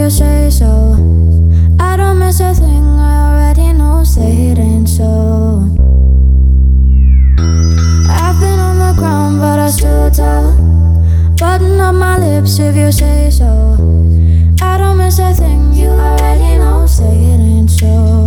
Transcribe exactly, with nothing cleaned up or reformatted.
you say so. I don't miss a thing, I already know, say it ain't so. I've been on the ground, but I still tell. Button up my lips if you say so. I don't miss a thing, you already know, say it ain't so.